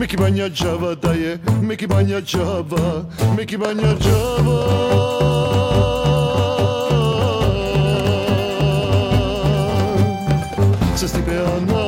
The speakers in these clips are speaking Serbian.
Meki baina java daje, meki baina java, meki baina java. Se stipeana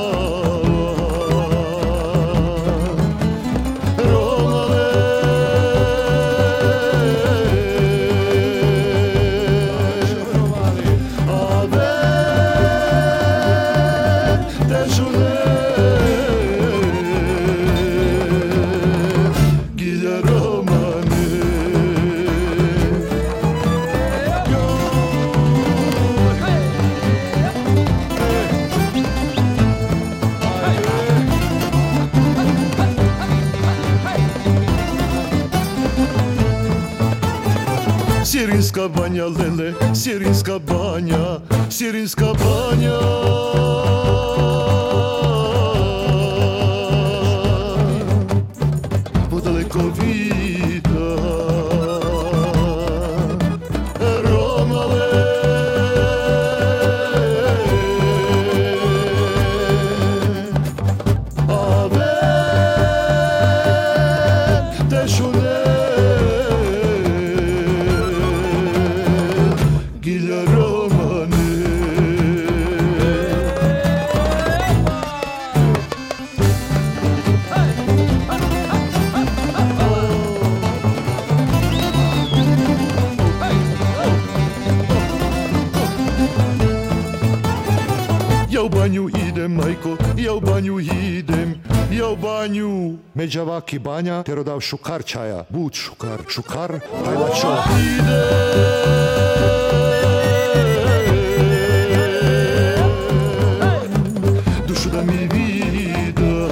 Sierinska banja lele, Sierinska banja, Sierinska banja. Podaleko vida Romale. Ave te šune Gilja Romane. Ja u banju idem, majko, ja u banju idem, ja u banju. Međavaki banja, te rodav šukar čaja. Bud šukar, šukar, hajla čo. Dušu da mi vida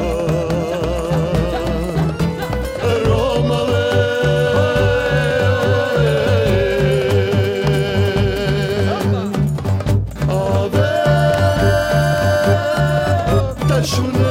Romale. Ave te šune